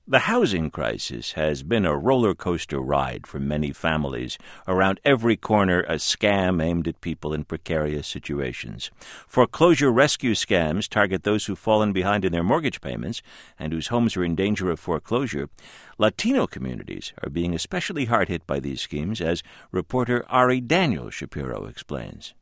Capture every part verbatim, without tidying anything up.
The housing crisis has been a roller coaster ride for many families. Around every corner, a scam aimed at people in precarious situations. Foreclosure rescue scams target those who've fallen behind in their mortgage payments and whose homes are in danger of foreclosure. Latino communities are being especially hard hit by these schemes, as reporter Ari Daniel Shapiro explains.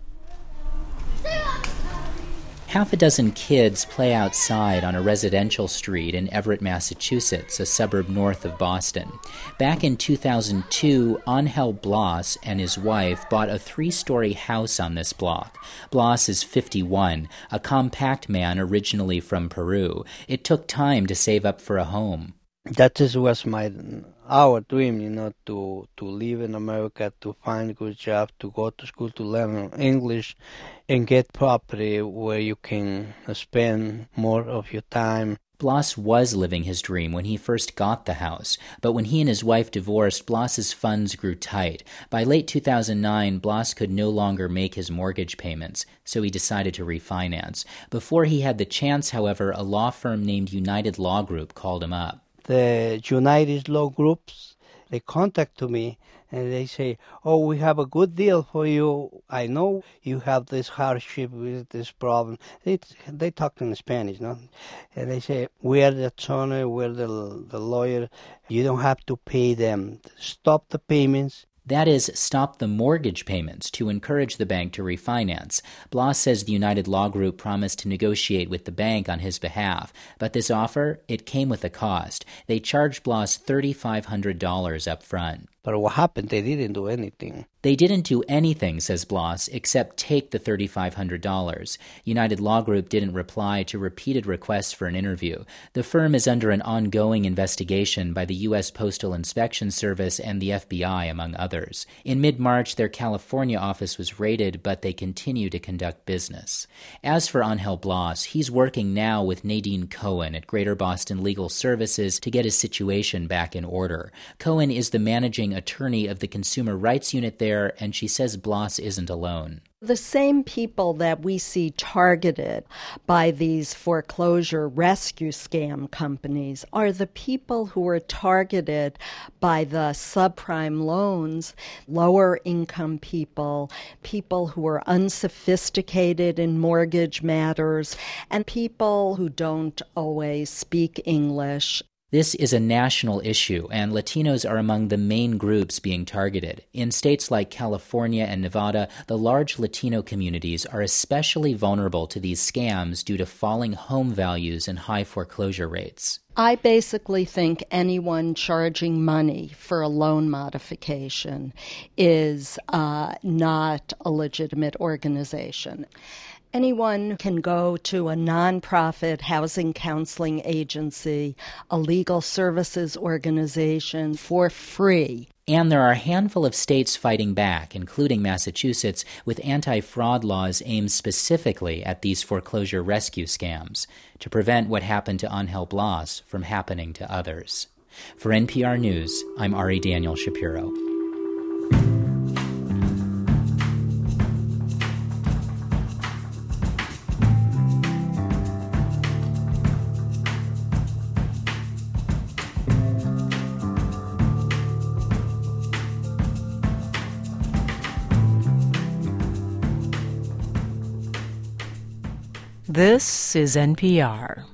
Half a dozen kids play outside on a residential street in Everett, Massachusetts, a suburb north of Boston. Back in two thousand two, Angel Blas and his wife bought a three-story house on this block. Blas is fifty-one, a compact man originally from Peru. It took time to save up for a home. That just was my our dream, you know, to, to live in America, to find a good job, to go to school, to learn English, and get property where you can spend more of your time. Blas was living his dream when he first got the house, but when he and his wife divorced, Blas's funds grew tight. By late two thousand nine, Blas could no longer make his mortgage payments, so he decided to refinance. Before he had the chance, however, a law firm named United Law Group called him up. The United Law Groups, they contact me and they say, oh, we have a good deal for you. I know you have this hardship with this problem. They, they talk in Spanish, no? And they say, we are the attorney, we're the, the lawyer. You don't have to pay them. Stop the payments. That is, stop the mortgage payments to encourage the bank to refinance. Blas says the United Law Group promised to negotiate with the bank on his behalf, but this offer, it came with a cost. They charged Blas three thousand five hundred dollars up front. But what happened? They didn't do anything. They didn't do anything, says Blas, except take the three thousand five hundred dollars. United Law Group didn't reply to repeated requests for an interview. The firm is under an ongoing investigation by the U S Postal Inspection Service and the F B I, among others. In mid-March, their California office was raided, but they continue to conduct business. As for Angel Blas, he's working now with Nadine Cohen at Greater Boston Legal Services to get his situation back in order. Cohen is the managing attorney of the Consumer Rights Unit there, and she says Blas isn't alone. The same people that we see targeted by these foreclosure rescue scam companies are the people who are targeted by the subprime loans, lower income people, people who are unsophisticated in mortgage matters, and people who don't always speak English. This is a national issue, and Latinos are among the main groups being targeted. In states like California and Nevada, the large Latino communities are especially vulnerable to these scams due to falling home values and high foreclosure rates. I basically think anyone charging money for a loan modification is uh, not a legitimate organization. Anyone can go to a nonprofit housing counseling agency, a legal services organization for free. And there are a handful of states fighting back, including Massachusetts, with anti-fraud laws aimed specifically at these foreclosure rescue scams to prevent what happened to Angel Blas from happening to others. For N P R News, I'm Ari Daniel Shapiro. This is N P R.